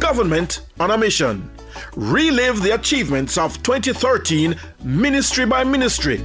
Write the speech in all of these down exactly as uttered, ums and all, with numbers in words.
Government on a mission. Relive the achievements of twenty thirteen, ministry by ministry.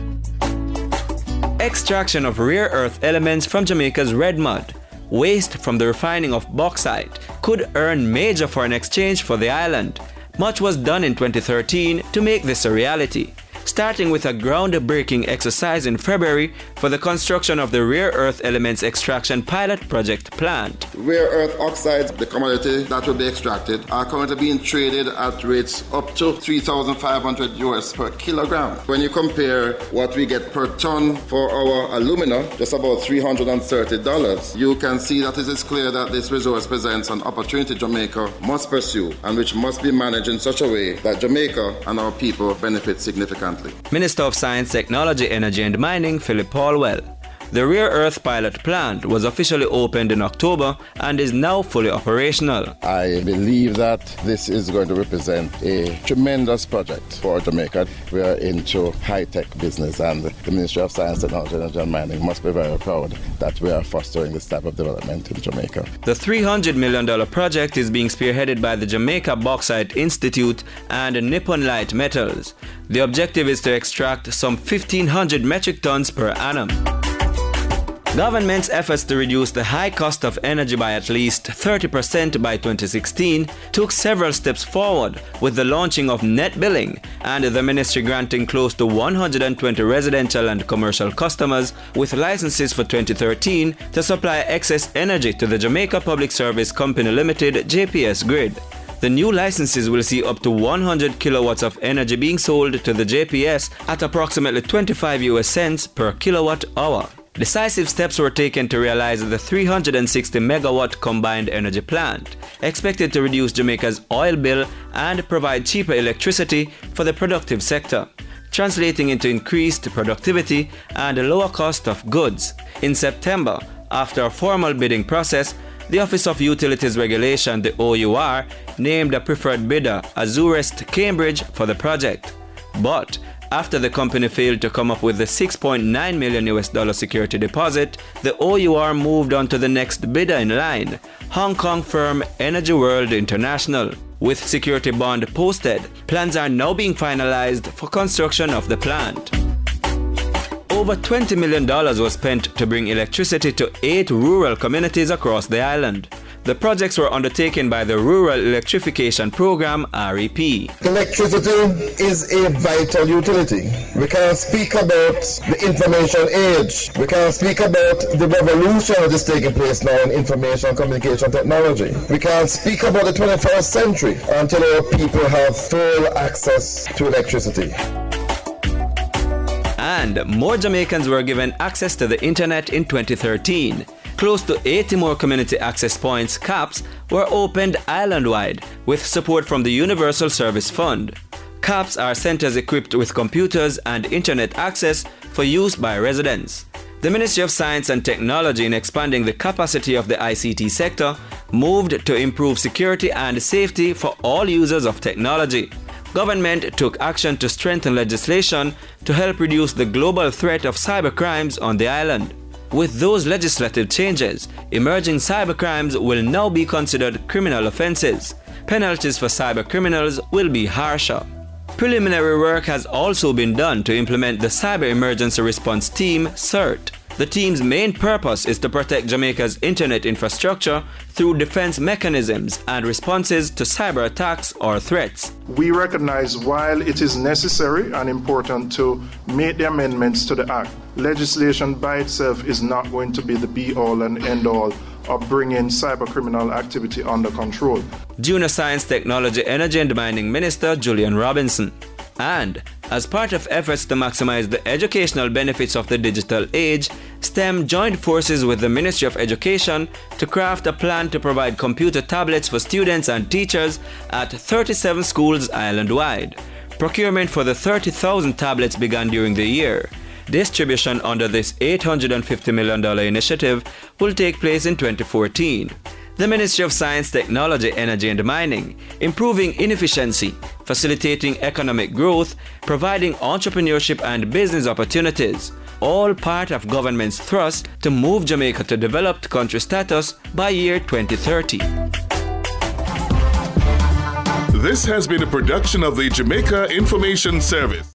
Extraction of rare earth elements from Jamaica's red mud. Waste from the refining of bauxite could earn major foreign exchange for the island. Much was done in twenty thirteen to make this a reality, starting with a groundbreaking exercise in February for the construction of the rare earth elements extraction pilot project plant. Rare earth oxides, the commodity that will be extracted, are currently being traded at rates up to three thousand five hundred U S per kilogram. When you compare what we get per ton for our alumina, just about three hundred thirty dollars, you can see that it is clear that this resource presents an opportunity Jamaica must pursue and which must be managed in such a way that Jamaica and our people benefit significantly. Minister of Science, Technology, Energy and Mining, Philip Paulwell. The rare earth pilot plant was officially opened in October and is now fully operational. I believe that this is going to represent a tremendous project for Jamaica. We are into high-tech business, and the Ministry of Science, Technology, Energy and Mining must be very proud that we are fostering this type of development in Jamaica. The three hundred million dollars project is being spearheaded by the Jamaica Bauxite Institute and Nippon Light Metals. The objective is to extract some fifteen hundred metric tons per annum. Government's efforts to reduce the high cost of energy by at least thirty percent by twenty sixteen took several steps forward with the launching of net billing and the ministry granting close to one hundred twenty residential and commercial customers with licenses for twenty thirteen to supply excess energy to the Jamaica Public Service Company Limited J P S grid. The new licenses will see up to one hundred kilowatts of energy being sold to the J P S at approximately twenty-five U S cents per kilowatt hour. Decisive steps were taken to realize the three hundred sixty megawatt combined energy plant, expected to reduce Jamaica's oil bill and provide cheaper electricity for the productive sector, translating into increased productivity and a lower cost of goods. In September, after a formal bidding process, the Office of Utilities Regulation, the O U R, named a preferred bidder, Azurest Cambridge, for the project. But after the company failed to come up with the six point nine million U S dollar security deposit, the O U R moved on to the next bidder in line, Hong Kong firm Energy World International. With security bond posted, plans are now being finalized for construction of the plant. Over twenty million dollars was spent to bring electricity to eight rural communities across the island. The projects were undertaken by the Rural Electrification Program, R E P. Electricity is a vital utility. We can't speak about the information age. We can't speak about the revolution that is taking place now in information and communication technology. We can't speak about the twenty-first century until our people have full access to electricity. And more Jamaicans were given access to the internet in twenty thirteen. Close to eighty more community access points, C A Ps, were opened island-wide with support from the Universal Service Fund. C A Ps are centers equipped with computers and internet access for use by residents. The Ministry of Science and Technology, in expanding the capacity of the I C T sector, moved to improve security and safety for all users of technology. Government took action to strengthen legislation to help reduce the global threat of cybercrimes on the island. With those legislative changes, emerging cybercrimes will now be considered criminal offenses. Penalties for cybercriminals will be harsher. Preliminary work has also been done to implement the Cyber Emergency Response Team, CERT. The team's main purpose is to protect Jamaica's internet infrastructure through defense mechanisms and responses to cyber attacks or threats. We recognize while it is necessary and important to make the amendments to the Act, legislation by itself is not going to be the be-all and end-all of bringing cybercriminal activity under control. Junior Science, Technology, Energy and Mining Minister Julian Robinson. And as part of efforts to maximize the educational benefits of the digital age, STEM joined forces with the Ministry of Education to craft a plan to provide computer tablets for students and teachers at thirty-seven schools island-wide. Procurement for the thirty thousand tablets began during the year. Distribution under this eight hundred fifty million dollars initiative will take place in twenty fourteen. The Ministry of Science, Technology, Energy and Mining, improving inefficiency, facilitating economic growth, providing entrepreneurship and business opportunities, all part of government's thrust to move Jamaica to developed country status by year twenty thirty. This has been a production of the Jamaica Information Service.